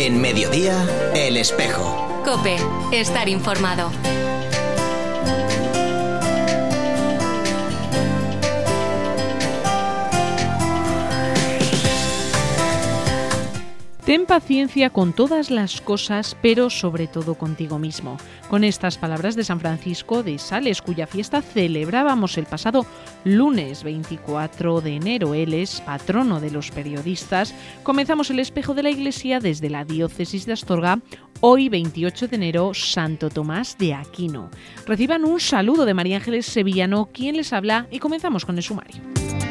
En Mediodía, El Espejo. COPE, estar informado. Ten paciencia con todas las cosas, pero sobre todo contigo mismo. Con estas palabras de San Francisco de Sales, cuya fiesta celebrábamos el pasado lunes 24 de enero. Él es patrono de los periodistas. Comenzamos el espejo de la Iglesia desde la diócesis de Astorga. Hoy, 28 de enero, Santo Tomás de Aquino. Reciban un saludo de María Ángeles Sevillano, quien les habla, y comenzamos con el sumario.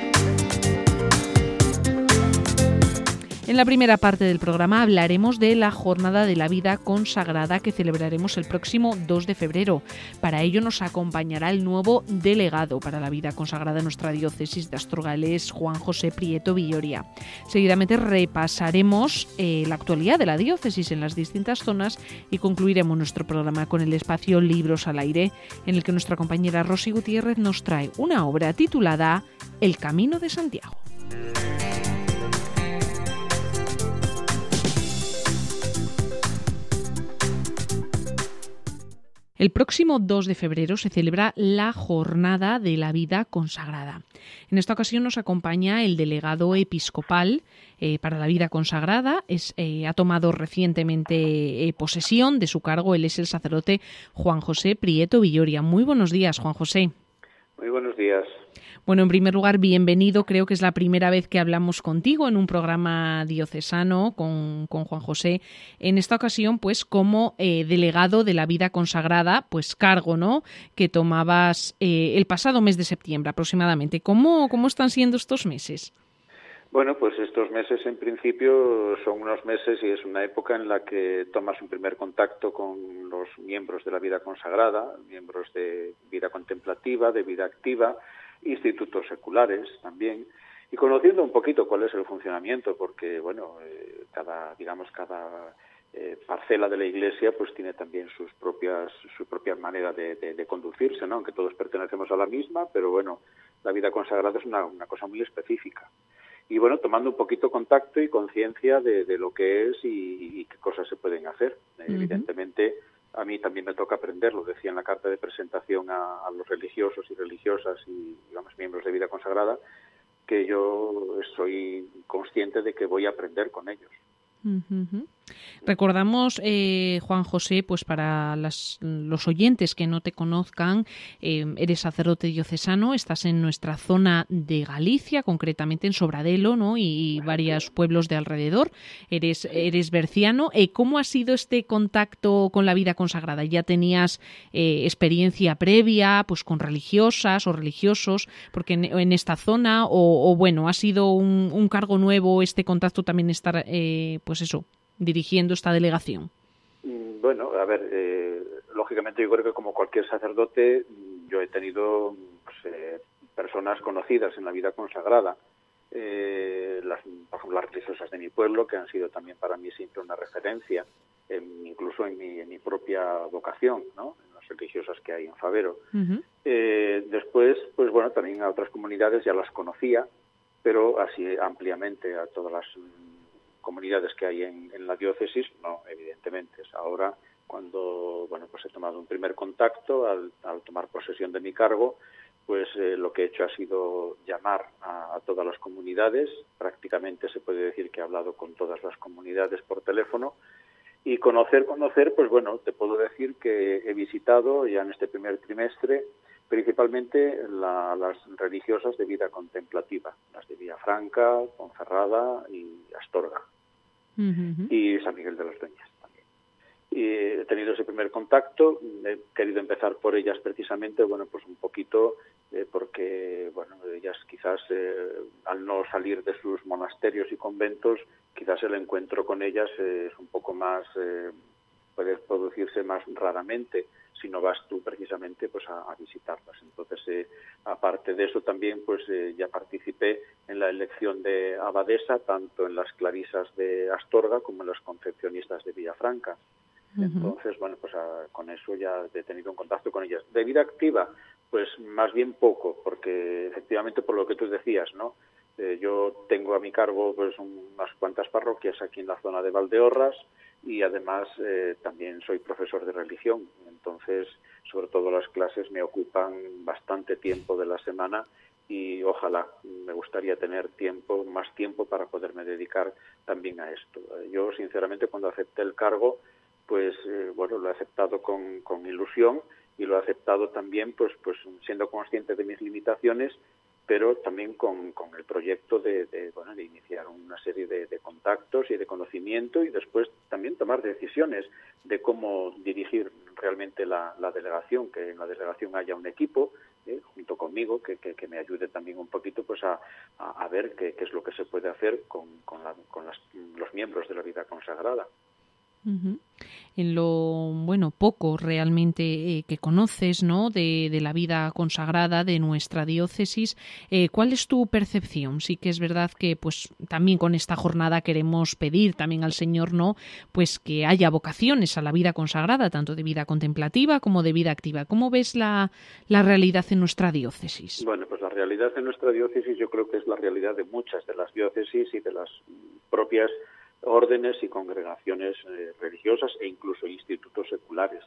En la primera parte del programa hablaremos de la Jornada de la Vida Consagrada que celebraremos el próximo 2 de febrero. Para ello nos acompañará el nuevo delegado para la vida consagrada en nuestra diócesis de Astorga, Juan José Prieto Villoria. Seguidamente repasaremos la actualidad de la diócesis en las distintas zonas y concluiremos nuestro programa con el espacio Libros al Aire, en el que nuestra compañera Rosy Gutiérrez nos trae una obra titulada El Camino de Santiago. El próximo 2 de febrero se celebra la Jornada de la Vida Consagrada. En esta ocasión nos acompaña el delegado episcopal para la vida consagrada. Ha tomado recientemente posesión de su cargo. Él es el sacerdote Juan José Prieto Villoria. Muy buenos días, Juan José. Muy buenos días. Bueno, en primer lugar, bienvenido. Creo que es la primera vez que hablamos contigo en un programa diocesano con Juan José. En esta ocasión, pues, como delegado de la vida consagrada, pues cargo, ¿no?, que tomabas el pasado mes de septiembre aproximadamente. ¿Cómo están siendo estos meses? Bueno, pues estos meses en principio son unos meses y es una época en la que tomas un primer contacto con los miembros de la vida consagrada, miembros de vida contemplativa, de vida activa, institutos seculares también, y conociendo un poquito cuál es el funcionamiento, porque bueno, cada parcela de la Iglesia pues tiene también su propia manera de conducirse, ¿no? Aunque todos pertenecemos a la misma, pero bueno, la vida consagrada es una cosa muy específica. Y bueno, tomando un poquito contacto y conciencia de lo que es y qué cosas se pueden hacer. Evidentemente, a mí también me toca aprender, lo decía en la carta de presentación a los religiosos y religiosas y, digamos, miembros de vida consagrada, que yo soy consciente de que voy a aprender con ellos. Recordamos, Juan José, pues para los oyentes que no te conozcan, eres sacerdote diocesano, estás en nuestra zona de Galicia, concretamente en Sobradelo, ¿no?, y varios pueblos de alrededor. Eres berciano. ¿Cómo ha sido este contacto con la vida consagrada? ¿Ya tenías experiencia previa, pues, con religiosas o religiosos, porque en esta zona, o bueno, ha sido un cargo nuevo este contacto también estar, pues eso, dirigiendo esta delegación? Bueno, a ver, lógicamente yo creo que como cualquier sacerdote yo he tenido personas conocidas en la vida consagrada, por ejemplo las religiosas de mi pueblo, que han sido también para mí siempre una referencia, incluso en mi propia vocación, ¿no?, en las religiosas que hay en Fabero. Después, pues bueno, también a otras comunidades ya las conocía, pero así ampliamente a todas las comunidades que hay en la diócesis, no, evidentemente. Es ahora cuando, bueno, pues he tomado un primer contacto al tomar posesión de mi cargo, pues lo que he hecho ha sido llamar a todas las comunidades. Prácticamente se puede decir que he hablado con todas las comunidades por teléfono y conocer, pues bueno, te puedo decir que he visitado ya en este primer trimestre principalmente las religiosas de vida contemplativa, las de Villafranca, Ponferrada y Astorga. Y San Miguel de las Dueñas también. Y he tenido ese primer contacto, he querido empezar por ellas precisamente, bueno, pues un poquito porque, bueno, ellas quizás al no salir de sus monasterios y conventos, quizás el encuentro con ellas es un poco más, puede producirse más raramente si no vas tú precisamente pues a visitarlas. Entonces, aparte de eso también pues ya participé en la elección de abadesa, tanto en las clarisas de Astorga como en las concepcionistas de Villafranca. Entonces, bueno, pues con eso ya he tenido un contacto con ellas. De vida activa, pues más bien poco, porque efectivamente por lo que tú decías, ¿no? Yo tengo a mi cargo pues unas cuantas parroquias aquí en la zona de Valdeorras y además también soy profesor de religión. Entonces, sobre todo las clases me ocupan bastante tiempo de la semana y ojalá me gustaría tener más tiempo para poderme dedicar también a esto. Yo, sinceramente, cuando acepté el cargo, pues lo he aceptado con ilusión y lo he aceptado también pues siendo consciente de mis limitaciones, pero también con el proyecto de iniciar una serie de contactos y de conocimiento y después también tomar decisiones de cómo dirigir realmente la delegación, que en la delegación haya un equipo junto conmigo que me ayude también un poquito pues a ver qué es lo que se puede hacer con los miembros de la vida consagrada. Uh-huh. En lo poco realmente que conoces, ¿no?, de la vida consagrada de nuestra diócesis, ¿cuál es tu percepción? Sí que es verdad que pues también con esta jornada queremos pedir también al Señor, ¿no?, pues que haya vocaciones a la vida consagrada, tanto de vida contemplativa como de vida activa. ¿Cómo ves la realidad en nuestra diócesis? Bueno, pues la realidad en nuestra diócesis yo creo que es la realidad de muchas de las diócesis y de las propias órdenes y congregaciones religiosas e incluso institutos seculares.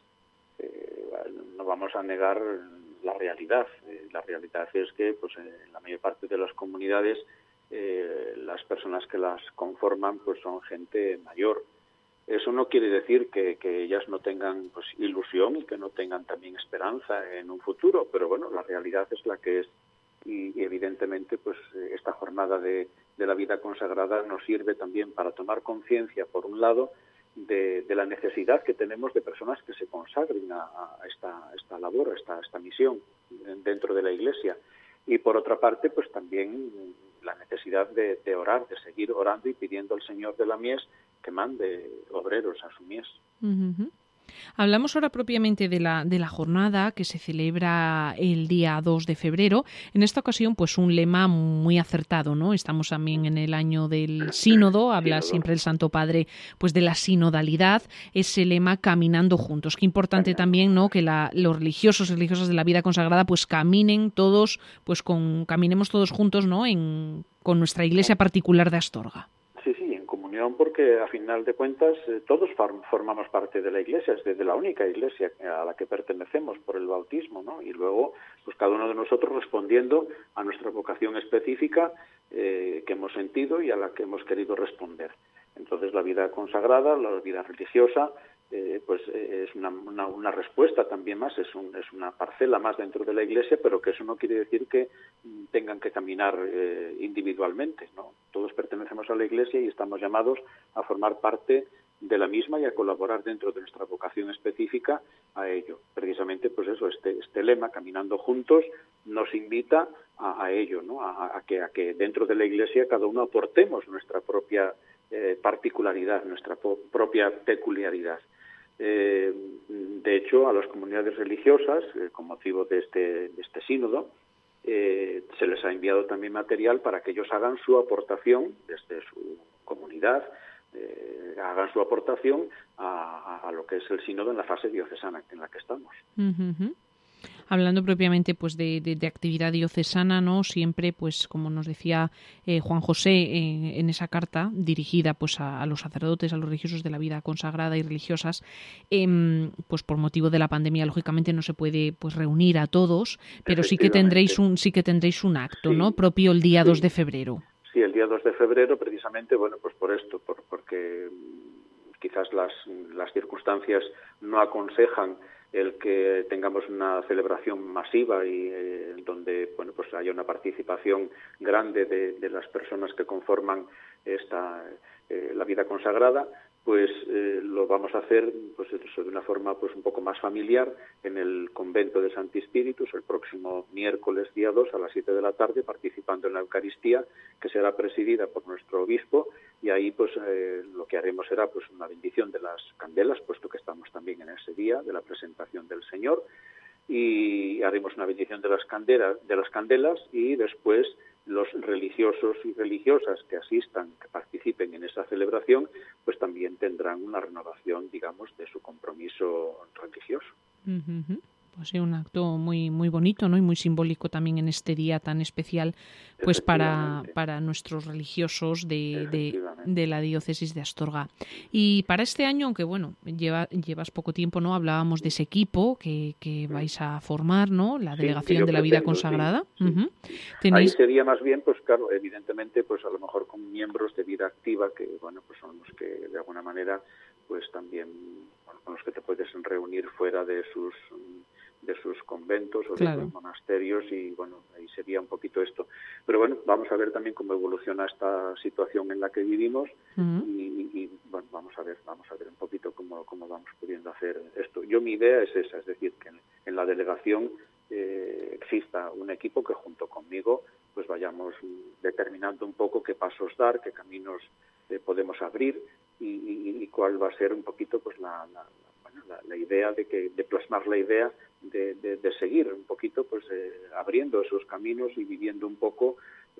No vamos a negar la realidad. La realidad es que pues en la mayor parte de las comunidades las personas que las conforman pues son gente mayor. Eso no quiere decir que ellas no tengan pues ilusión y que no tengan también esperanza en un futuro, pero bueno, la realidad es la que es. Y evidentemente pues esta jornada de la vida consagrada nos sirve también para tomar conciencia, por un lado, de la necesidad que tenemos de personas que se consagren a esta labor, a esta misión dentro de la Iglesia. Y por otra parte, pues también la necesidad de orar, de seguir orando y pidiendo al Señor de la mies que mande obreros a su mies. Uh-huh. Hablamos ahora propiamente de la jornada que se celebra el día 2 de febrero. En esta ocasión, pues un lema muy acertado, ¿no? Estamos también en el año del sínodo, habla siempre el Santo Padre pues de la sinodalidad, ese lema caminando juntos. Qué importante también, ¿no?, que los religiosos y religiosas de la vida consagrada pues caminemos todos juntos, ¿no?, con nuestra iglesia particular de Astorga. Porque a final de cuentas todos formamos parte de la Iglesia, es de la única Iglesia a la que pertenecemos por el bautismo, ¿no? Y luego pues cada uno de nosotros respondiendo a nuestra vocación específica que hemos sentido y a la que hemos querido responder. Entonces la vida consagrada, la vida religiosa, pues es una respuesta también más, es una parcela más dentro de la Iglesia, pero que eso no quiere decir que tengan que caminar individualmente, ¿no? Todos pertenecemos a la Iglesia y estamos llamados a formar parte de la misma y a colaborar dentro de nuestra vocación específica a ello. Precisamente, pues eso, este lema, caminando juntos, nos invita a ello, ¿no? A que dentro de la Iglesia cada uno aportemos nuestra propia particularidad, nuestra propia peculiaridad. De hecho, a las comunidades religiosas, con motivo de este sínodo, se les ha enviado también material para que ellos hagan su aportación desde su comunidad, hagan su aportación a lo que es el sínodo en la fase diocesana en la que estamos. Uh-huh. Hablando propiamente pues de actividad diocesana, ¿no?, siempre pues como nos decía Juan José en esa carta dirigida pues a los sacerdotes, a los religiosos de la vida consagrada y religiosas, pues por motivo de la pandemia lógicamente no se puede pues reunir a todos, pero sí que tendréis un acto, ¿no?, propio el día 2 de febrero. Sí, el día 2 de febrero precisamente, bueno, pues por esto, porque quizás las circunstancias no aconsejan el que tengamos una celebración masiva y donde bueno pues haya una participación grande de las personas que conforman la vida consagrada, pues lo vamos a hacer pues de una forma pues un poco más familiar en el convento de Santi Spíritus el próximo miércoles día 2 a las 7 de la tarde, participando en la Eucaristía, que será presidida por nuestro obispo, y ahí pues lo que haremos será pues una bendición de las candelas, puesto que estamos también en ese día de la presentación del Señor, y haremos una bendición de las candelas y después los religiosos y religiosas que asistan, que participen en esa celebración, pues también tendrán una renovación, digamos, de su compromiso religioso. Uh-huh. Pues sí, un acto muy muy bonito, ¿no?, y muy simbólico también en este día tan especial pues para nuestros religiosos de la diócesis de Astorga. Y para este año, aunque bueno, llevas poco tiempo, ¿no? Hablábamos de ese equipo que vais a formar, ¿no? La delegación de la vida consagrada. Sí. Ahí sería más bien, pues claro, evidentemente, pues a lo mejor con miembros de vida activa que, bueno, pues son los que de alguna manera, pues también, bueno, con los que te puedes reunir fuera de sus conventos o de sus monasterios, y bueno, ahí sería un poquito esto. Pero bueno, vamos a ver también cómo evoluciona esta situación en la que vivimos y bueno, vamos a ver un poquito cómo vamos pudiendo hacer esto. Mi idea es esa, es decir, que en la delegación exista un equipo que junto conmigo pues vayamos determinando un poco qué pasos dar, qué caminos podemos abrir y cuál va a ser un poquito pues la idea de plasmar la idea de seguir un poquito pues abriendo esos caminos y viviendo un poco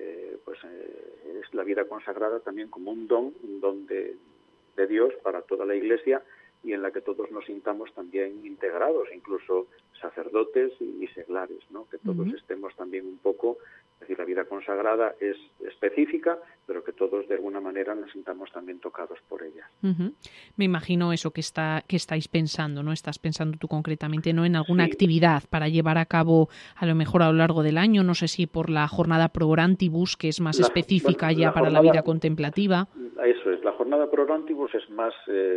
es la vida consagrada también como un don de Dios para toda la Iglesia, y en la que todos nos sintamos también integrados, incluso sacerdotes y seglares, ¿no? Que todos estemos también un poco, es decir, la vida consagrada es específica, pero que todos de alguna manera nos sintamos también tocados por ella. Me imagino eso que estáis pensando, ¿no? Estás pensando tú concretamente, ¿no? En alguna actividad para llevar a cabo a lo mejor a lo largo del año, no sé si por la jornada Pro Orantibus, que es más específica ya para la vida contemplativa. Eso es, la jornada Pro Orantibus es más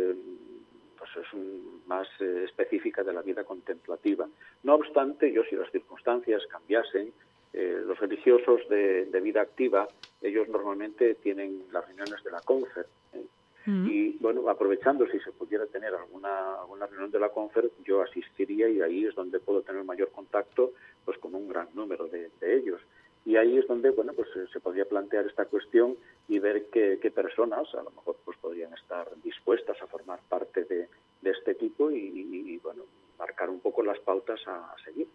más específica de la vida contemplativa. No obstante, si las circunstancias cambiasen, los religiosos de vida activa, ellos normalmente tienen las reuniones de la Confer. Y bueno, aprovechando si se pudiera tener alguna reunión de la Confer, yo asistiría, y ahí es donde puedo tener mayor contacto pues con un gran número de ellos. Y ahí es donde, bueno, pues se podría plantear esta cuestión y ver qué personas a lo mejor pues podrían estar dispuestas a formar parte de este equipo y bueno, marcar un poco las pautas a seguir.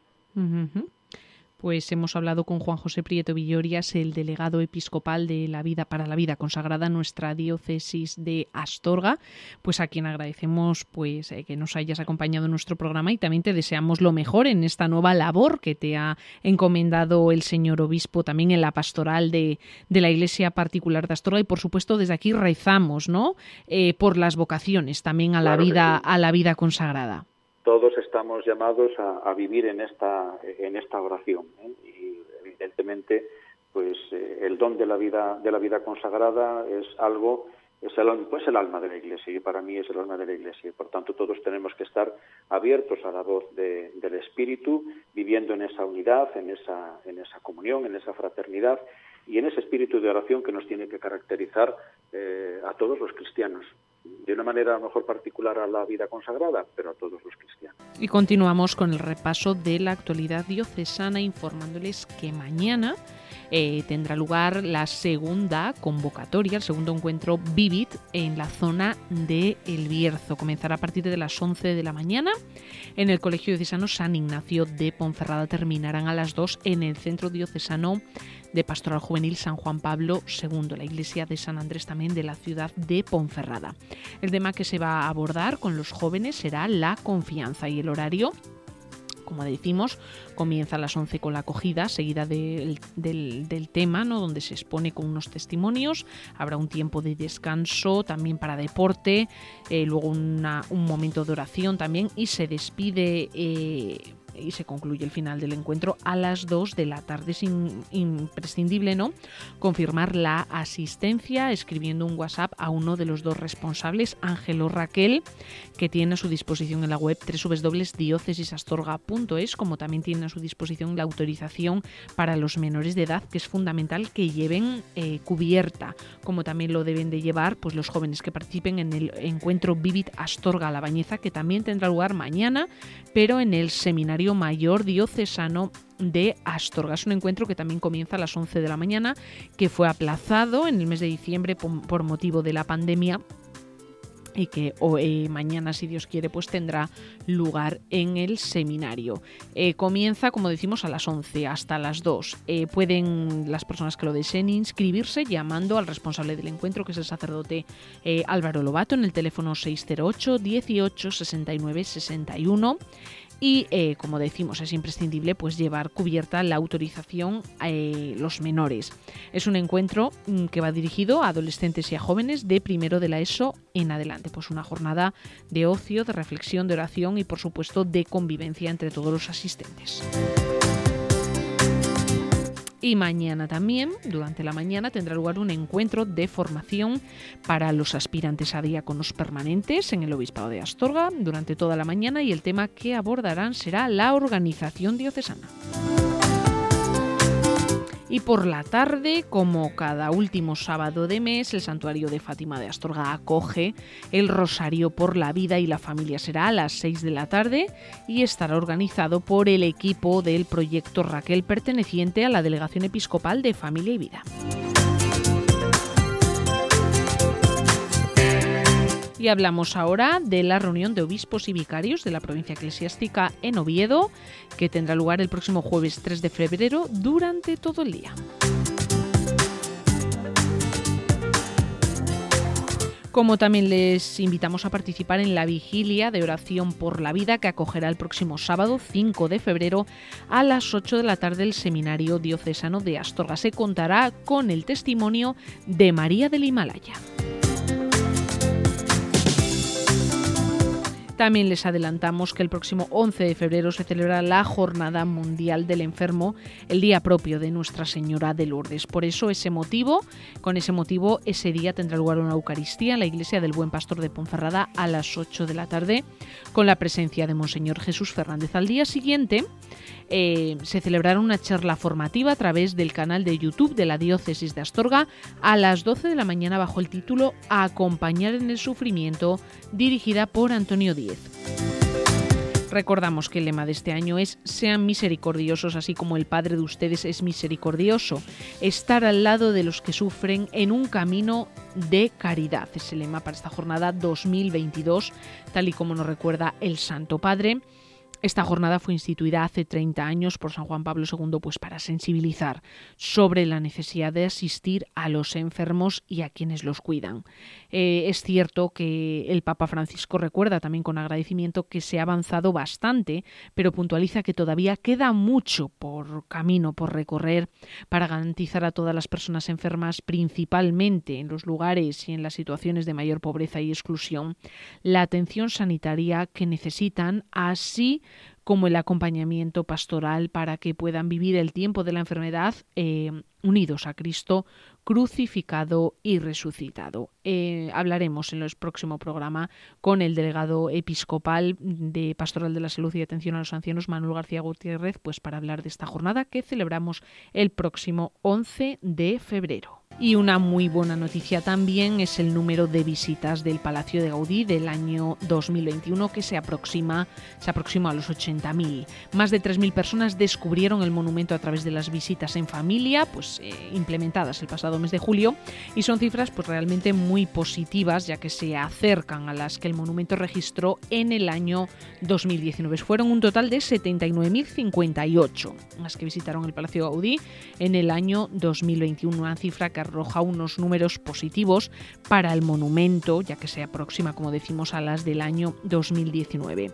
Pues hemos hablado con Juan José Prieto Villorias, el delegado episcopal de la vida para la vida consagrada en nuestra diócesis de Astorga, pues a quien agradecemos pues que nos hayas acompañado en nuestro programa, y también te deseamos lo mejor en esta nueva labor que te ha encomendado el señor obispo también en la pastoral de la Iglesia particular de Astorga, y por supuesto desde aquí rezamos, ¿no? Por las vocaciones también a la vida consagrada. Todos estamos llamados a vivir en esta oración, y evidentemente pues el don de la vida consagrada es el alma de la Iglesia, y para mí es el alma de la Iglesia, y por tanto todos tenemos que estar abiertos a la voz del Espíritu, viviendo en esa unidad, en esa comunión, en esa fraternidad y en ese espíritu de oración que nos tiene que caracterizar a todos los cristianos. De una manera a lo mejor particular a la vida consagrada, pero a todos los cristianos. Y continuamos con el repaso de la actualidad diocesana, informándoles que mañana tendrá lugar la segunda convocatoria, el segundo encuentro Vivit en la zona de El Bierzo. Comenzará a partir de las 11 de la mañana en el Colegio Diocesano San Ignacio de Ponferrada. Terminarán a las 2 en el Centro Diocesano de Pastoral Juvenil San Juan Pablo II, la iglesia de San Andrés también de la ciudad de Ponferrada. El tema que se va a abordar con los jóvenes será la confianza, y el horario, como decimos, comienza a las 11 con la acogida, seguida del tema, ¿no? Donde se expone con unos testimonios. Habrá un tiempo de descanso también para deporte, luego un momento de oración también, y se despide y se concluye el final del encuentro a las 2 de la tarde. Es imprescindible, ¿no?, confirmar la asistencia escribiendo un WhatsApp a uno de los dos responsables, Ángel o Raquel, que tiene a su disposición en la web www.diocesisastorga.es, como también tiene a su disposición la autorización para los menores de edad, que es fundamental que lleven cubierta, como también lo deben de llevar pues los jóvenes que participen en el encuentro Vivit Astorga La Bañeza, que también tendrá lugar mañana, pero en el Seminario Mayor Diocesano de Astorga. Es un encuentro que también comienza a las 11 de la mañana, que fue aplazado en el mes de diciembre por motivo de la pandemia, y que mañana, si Dios quiere, pues tendrá lugar en el seminario. Comienza, como decimos, a las 11 hasta las 2. Pueden las personas que lo deseen inscribirse llamando al responsable del encuentro, que es el sacerdote Álvaro Lobato, en el teléfono 608 18 69 61. y, como decimos, es imprescindible pues llevar cubierta la autorización a los menores. Es un encuentro que va dirigido a adolescentes y a jóvenes de primero de la ESO en adelante. Pues una jornada de ocio, de reflexión, de oración y, por supuesto, de convivencia entre todos los asistentes. Y mañana también, durante la mañana, tendrá lugar un encuentro de formación para los aspirantes a diáconos permanentes en el Obispado de Astorga durante toda la mañana, y el tema que abordarán será la organización diocesana. Y por la tarde, como cada último sábado de mes, el Santuario de Fátima de Astorga acoge el Rosario por la Vida y la Familia. Será a las 6 de la tarde y estará organizado por el equipo del proyecto Raquel, perteneciente a la Delegación Episcopal de Familia y Vida. Y hablamos ahora de la reunión de obispos y vicarios de la provincia eclesiástica en Oviedo, que tendrá lugar el próximo jueves 3 de febrero durante todo el día. Como también les invitamos a participar en la vigilia de oración por la vida que acogerá el próximo sábado 5 de febrero a las 8 de la tarde el Seminario Diocesano de Astorga. Se contará con el testimonio de María del Himalaya. También les adelantamos que el próximo 11 de febrero se celebra la Jornada Mundial del Enfermo, el día propio de Nuestra Señora de Lourdes. Por eso, con ese motivo, ese día tendrá lugar una Eucaristía en la Iglesia del Buen Pastor de Ponferrada a las 8 de la tarde, con la presencia de Monseñor Jesús Fernández. Al día siguiente se celebrará una charla formativa a través del canal de YouTube de la Diócesis de Astorga a las 12 de la mañana bajo el título Acompañar en el sufrimiento, dirigida por Antonio Díez. Recordamos que el lema de este año es Sean misericordiosos así como el Padre de ustedes es misericordioso. Estar al lado de los que sufren en un camino de caridad. Es el lema para esta jornada 2022, tal y como nos recuerda el Santo Padre. Esta jornada fue instituida hace 30 años por San Juan Pablo II para sensibilizar sobre la necesidad de asistir a los enfermos y a quienes los cuidan. Es cierto que el Papa Francisco recuerda también con agradecimiento que se ha avanzado bastante, pero puntualiza que todavía queda mucho por camino por recorrer para garantizar a todas las personas enfermas, principalmente en los lugares y en las situaciones de mayor pobreza y exclusión, la atención sanitaria que necesitan, así como el acompañamiento pastoral para que puedan vivir el tiempo de la enfermedad unidos a Cristo crucificado y resucitado. Hablaremos en el próximo programa con el delegado episcopal de Pastoral de la Salud y Atención a los Ancianos, Manuel García Gutiérrez, pues para hablar de esta jornada que celebramos el próximo 11 de febrero. Y una muy buena noticia también es el número de visitas del Palacio de Gaudí del año 2021, que se aproxima a los 80.000. Más de 3.000 personas descubrieron el monumento a través de las visitas en familia, implementadas el pasado mes de julio, y son cifras realmente muy positivas, ya que se acercan a las que el monumento registró en el año 2019. Fueron un total de 79.058 las que visitaron el Palacio de Gaudí en el año 2021, una cifra que arroja unos números positivos para el monumento, ya que se aproxima, como decimos, a las del año 2019.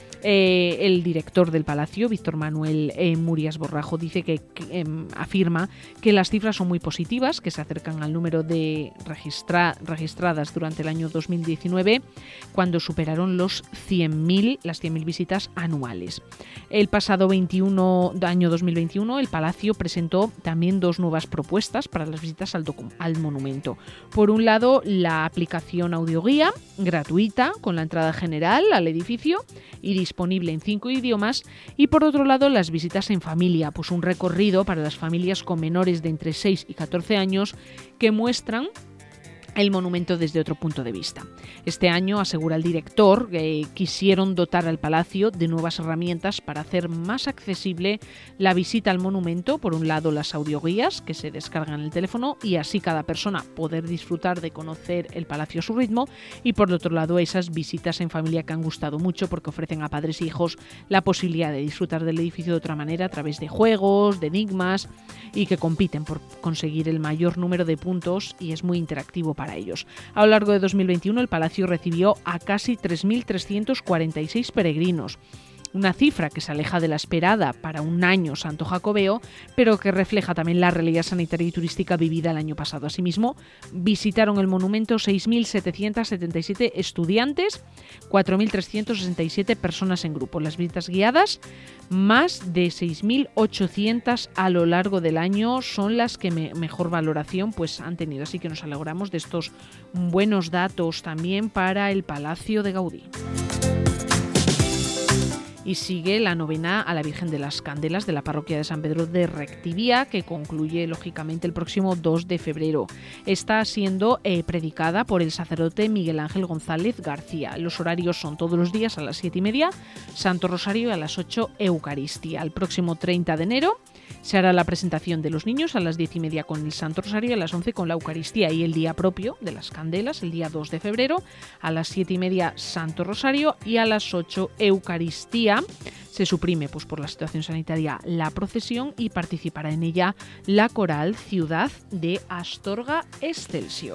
El director del Palacio, Víctor Manuel Murias Borrajo, dice que afirma que las cifras son muy positivas, que se acercan al número de registradas durante el año 2019, cuando superaron las 100.000 visitas anuales. El pasado año 2021, el Palacio presentó también dos nuevas propuestas para las visitas al monumento. Por un lado, la aplicación audioguía, gratuita, con la entrada general al edificio y disponible en 5 idiomas, y por otro lado las visitas en familia, un recorrido para las familias con menores de entre 6 y 14 años que muestran el monumento desde otro punto de vista. Este año, asegura el director, quisieron dotar al Palacio de nuevas herramientas para hacer más accesible la visita al monumento. Por un lado, las audioguías que se descargan en el teléfono y así cada persona poder disfrutar de conocer el Palacio a su ritmo, y por otro lado, esas visitas en familia que han gustado mucho porque ofrecen a padres e hijos la posibilidad de disfrutar del edificio de otra manera a través de juegos, de enigmas, y que compiten por conseguir el mayor número de puntos, y es muy interactivo para ellos. A lo largo de 2021 el Palacio recibió a casi 3.346 peregrinos. Una cifra que se aleja de la esperada para un año santo jacobeo, pero que refleja también la realidad sanitaria y turística vivida el año pasado. Asimismo, visitaron el monumento 6.777 estudiantes, 4.367 personas en grupo. Las visitas guiadas, más de 6.800 a lo largo del año, son las que mejor valoración pues han tenido. Así que nos alegramos de estos buenos datos también para el Palacio de Gaudí. Y sigue la novena a la Virgen de las Candelas de la parroquia de San Pedro de Rectivía, que concluye lógicamente el próximo 2 de febrero. Está siendo predicada por el sacerdote Miguel Ángel González García. Los horarios son todos los días a las 7:30, Santo Rosario, y a las 8 Eucaristía. El próximo 30 de enero se hará la presentación de los niños a las 10:30 con el Santo Rosario y a las 11 con la Eucaristía. Y el día propio de las Candelas, el día 2 de febrero, a las 7:30 Santo Rosario y a las 8 Eucaristía. Se suprime pues por la situación sanitaria la procesión y participará en ella la coral Ciudad de Astorga Excelsior.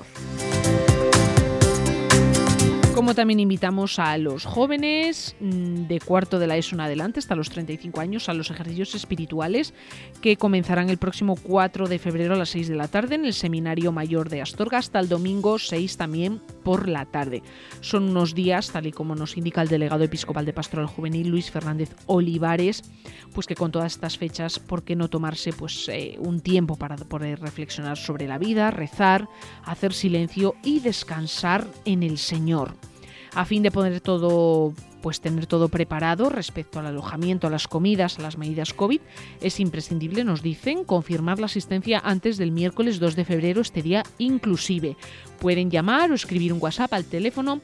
Como también invitamos a los jóvenes de cuarto de la ESO en adelante, hasta los 35 años, a los ejercicios espirituales que comenzarán el próximo 4 de febrero a las 6 de la tarde en el Seminario Mayor de Astorga, hasta el domingo 6 también por la tarde. Son unos días, tal y como nos indica el delegado episcopal de Pastoral Juvenil, Luis Fernández Olivares, pues que con todas estas fechas, ¿por qué no tomarse pues un tiempo para poder reflexionar sobre la vida, rezar, hacer silencio y descansar en el Señor? A fin de poder tener todo preparado respecto al alojamiento, a las comidas, a las medidas COVID, es imprescindible, nos dicen, confirmar la asistencia antes del miércoles 2 de febrero, este día inclusive. Pueden llamar o escribir un WhatsApp al teléfono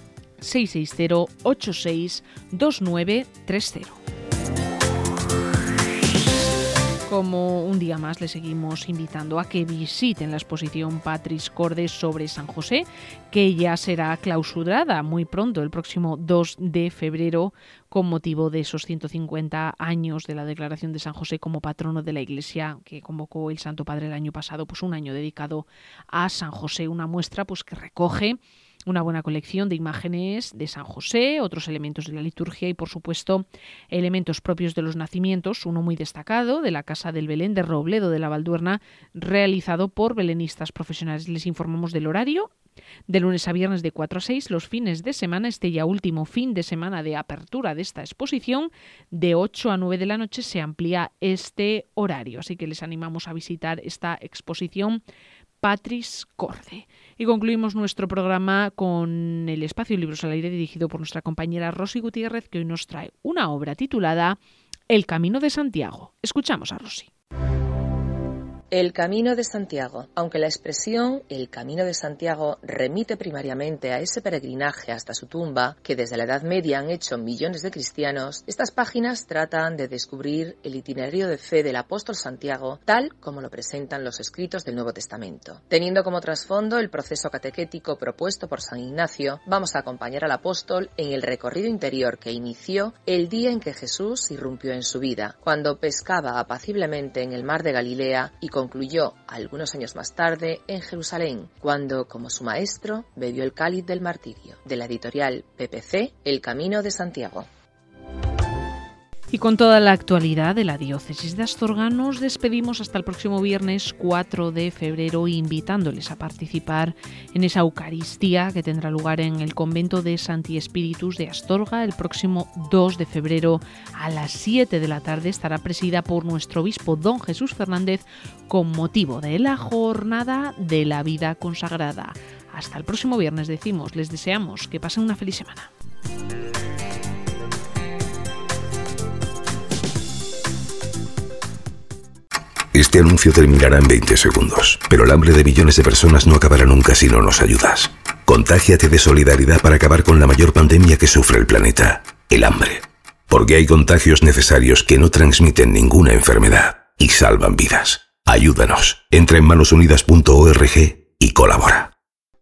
660-862930. Como un día más, les seguimos invitando a que visiten la exposición Patris Corde sobre San José, que ya será clausurada muy pronto, el próximo 2 de febrero, con motivo de esos 150 años de la declaración de San José como patrono de la Iglesia, que convocó el Santo Padre el año pasado, pues un año dedicado a San José, una muestra pues que recoge una buena colección de imágenes de San José, otros elementos de la liturgia y, por supuesto, elementos propios de los nacimientos, uno muy destacado de la Casa del Belén de Robledo de la Valduerna, realizado por belenistas profesionales. Les informamos del horario: de lunes a viernes de 4 a 6, los fines de semana, este ya último fin de semana de apertura de esta exposición, de 8 a 9 de la noche se amplía este horario. Así que les animamos a visitar esta exposición Patris Corde. Y concluimos nuestro programa con el espacio Libros al Aire, dirigido por nuestra compañera Rosy Gutiérrez, que hoy nos trae una obra titulada El Camino de Santiago. Escuchamos a Rosy. El Camino de Santiago. Aunque la expresión El Camino de Santiago remite primariamente a ese peregrinaje hasta su tumba que desde la Edad Media han hecho millones de cristianos, estas páginas tratan de descubrir el itinerario de fe del apóstol Santiago tal como lo presentan los escritos del Nuevo Testamento. Teniendo como trasfondo el proceso catequético propuesto por San Ignacio, vamos a acompañar al apóstol en el recorrido interior que inició el día en que Jesús irrumpió en su vida, cuando pescaba apaciblemente en el mar de Galilea y concluyó algunos años más tarde en Jerusalén, cuando, como su maestro, bebió el cáliz del martirio. De la editorial PPC, El Camino de Santiago. Y con toda la actualidad de la diócesis de Astorga nos despedimos hasta el próximo viernes 4 de febrero, invitándoles a participar en esa Eucaristía que tendrá lugar en el convento de Santi Spiritus de Astorga el próximo 2 de febrero a las 7 de la tarde. Estará presidida por nuestro obispo don Jesús Fernández con motivo de la jornada de la vida consagrada. Hasta el próximo viernes, decimos, les deseamos que pasen una feliz semana. Este anuncio terminará en 20 segundos, pero el hambre de millones de personas no acabará nunca si no nos ayudas. Contágiate de solidaridad para acabar con la mayor pandemia que sufre el planeta, el hambre. Porque hay contagios necesarios que no transmiten ninguna enfermedad y salvan vidas. Ayúdanos. Entra en manosunidas.org y colabora.